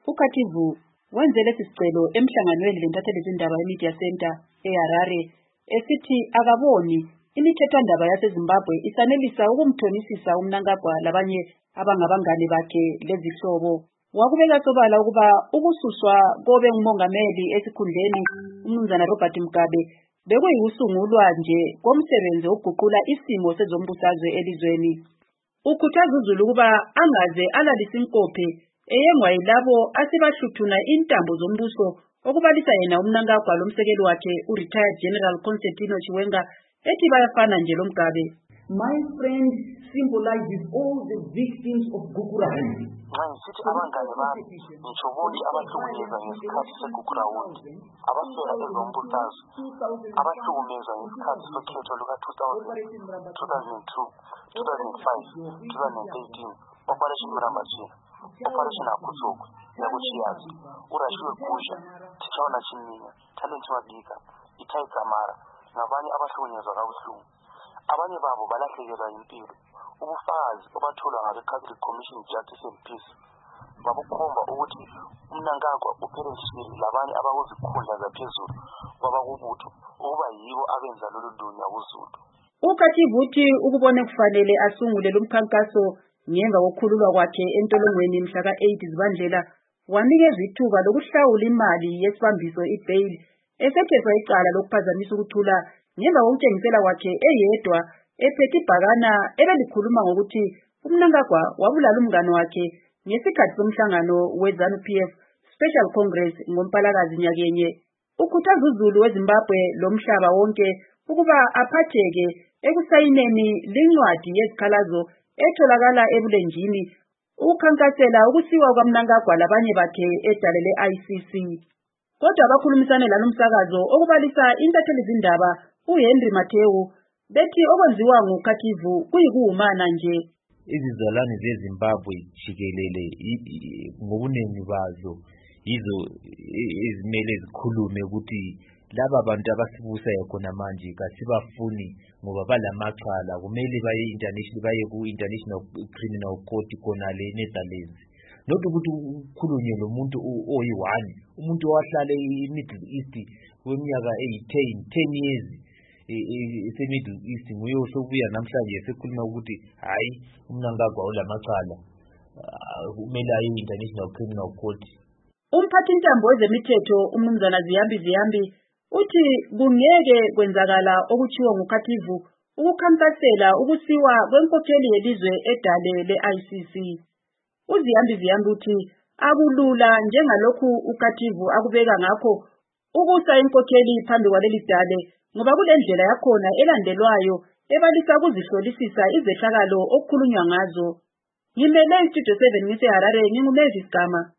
uKhathivu wenze lesi sicelo emhlanganweni lentathelezindaba eMedia Center eHarare esithi akaboni imithethwandaba yaseZimbabwe isanelisa ukumthonisisa uMnangagwa labanye abangabangane bakhe lezihlobo. Wakubeka sobala ukuba ukususwa kobe ngumongameli esikhundleni uMnumzana Robert Mugabe bekuyikusungulwa nje komsebenzi wokuguqula isimo sezombusazwe elizweni. Ukhuthaza uZulu ukuba angaze alalisa inkophe eyengwa yilabo asebahluthuna intambo zombuso okubalisa yena uMnangagwa lomsekeli wakhe uRetired General Constantino Chiwenga ethi bayafana nje loMgabe. My friend symbolizes all the victims of Gukurahundi. Sithi abangane bami ngisho bonke abahlukunyezwa ngesikhathi segukurawundi, abaswela ezombusazwe, abahlukunyezwa ngesikhathi sokhetho luka-2000, 2002, 2005, 2013, Operation Murambachira, Operation Akutshokwe, yakuChiyazi, uRashiwe Gusha, Tichaona Chiminya, Talent Mabika, Itai Kamara, nabanye abahlukunyezwa kabuhlungu. Abanye babo balahlekelwa impilo. Ubufakazi obathola ngabe-Catholic Commission Justice and Peace babukhomba ukuthi uMnangagwa uphelelishile labanye abakuzikhundla zaphezulu kwabakubutho ukuba yibo abenza lolu dunya kuZulu. uKhathivu uthi ukubona kufanele asungule lumkhankaso ngemva kokukhululwa kwakhe entolongweni mhla ka-8 Zibandlela wanikezwa ithuba lokuhlawula imali yesibambiso i-bail esethethwa icala lokuphazamisa ukuthula ngemva kokutshengisela kwakhe eyedwa ephethe ibhakana ebelikhuluma ngokuthi uMnangagwa wabulala umngane wakhe ngesikhathi somhlangano we-ZANU-PF Special Congress ngoMpalakazi nyakenye. Ukhuthaza uZulu weZimbabwe lomhlaba wonke ukuba aphatheke ekusayineni lincwadi yezikhalazo etholakala ebulenjini ukukhankasela ukusiwa kwaMnangagwa labanye bakhe edale le-ICC. Kodwa abakhulumisane lalomsakazo okubalisa intathelezindaba uHenry Mathewu bethi okwenziwa nguKhathivu kuyikuhumana nje. Izizalwane zeZimbabwe jikelele ngobuningi bazo yizo ezimele zikhulume ukuthi laba bantu abasibusayo khona manje kasibafuni ngoba balamacala kumele baye ku-International Criminal Court khona le Netherlands. Not ukuthi ukhulunywe nomuntu oyi-1, umuntu owahlala e-Middle East kweminyaka eyi-10 years ese-Middle East nguye osobuya namhlanje sekhuluma ukuthi hayi uMnangagwa ulamacala kumele aye International Criminal Court. Umphathintambo wezemithetho uMnumzana Ziyambi uthi kungeke kwenzakala okutshiwo nguKhathivu ukukhankasela ukusiwa kwenkokheli yelizwe edale le-ICC. uZiyambi uthi akulula njengalokhu uKhathivu akubeka ngakho ukusa inkokheli phambi kwaleli dale ngoba kulendlela yakhona elandelwayo ebalisa ukuzihlolisisa izehlakalo okukhulunywa ngazo. Ngimele iStudio 7 ngiseHarare, nginguMavis Gama.